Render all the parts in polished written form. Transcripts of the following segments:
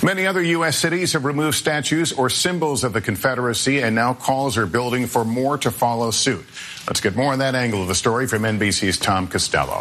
Many other U.S. cities have removed statues or symbols of the Confederacy, and now calls are building for more to follow suit. Let's get more on that angle of the story from NBC's Tom Costello.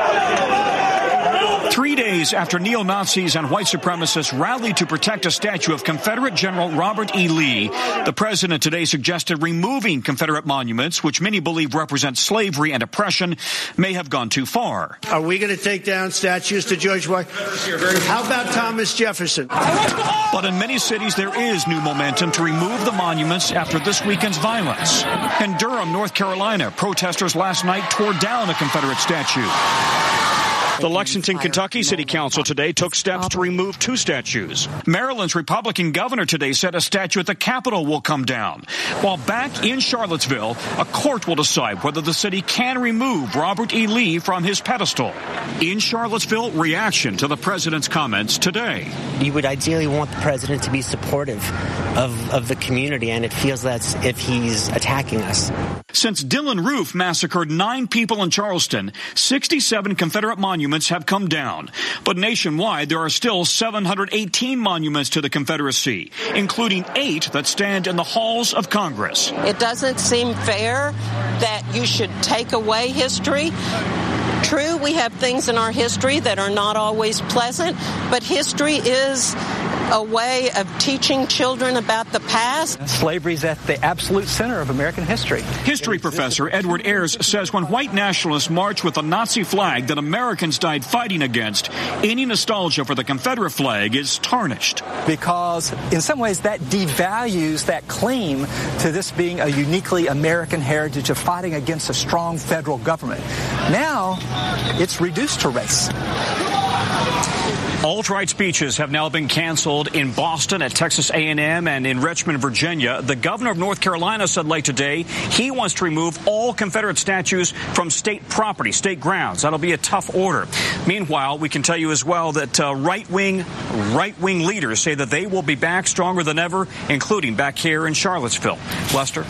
3 days after neo-Nazis and white supremacists rallied to protect a statue of Confederate General Robert E. Lee, the president today suggested removing Confederate monuments, which many believe represent slavery and oppression, may have gone too far. Are we going to take down statues to George Washington? How about Thomas Jefferson? But in many cities, there is new momentum to remove the monuments after this weekend's violence. In Durham, North Carolina, protesters last night tore down a Confederate statue. The Lexington, Kentucky City Council today took steps to remove 2 statues. Maryland's Republican governor today said a statue at the Capitol will come down. While back in Charlottesville, a court will decide whether the city can remove Robert E. Lee from his pedestal. In Charlottesville, reaction to the president's comments today. You would ideally want the president to be supportive of the community, and it feels as if he's attacking us. Since Dylan Roof massacred 9 people in Charleston, 67 Confederate monuments have come down. But nationwide, there are still 718 monuments to the Confederacy, including 8 that stand in the halls of Congress. It doesn't seem fair that you should take away history. True, we have things in our history that are not always pleasant, but history is a way of teaching children about the past. Slavery is at the absolute center of American history. History professor Edward Ayers says when white nationalists march with a Nazi flag that Americans died fighting against, any nostalgia for the Confederate flag is tarnished. Because in some ways that devalues that claim to this being a uniquely American heritage of fighting against a strong federal government. Now it's reduced to race. Alt-right speeches have now been canceled in Boston, at Texas A&M, and in Richmond, Virginia. The governor of North Carolina said late today he wants to remove all Confederate statues from state property, state grounds. That'll be a tough order. Meanwhile, we can tell you as well that right-wing leaders say that they will be back stronger than ever, including back here in Charlottesville. Lester?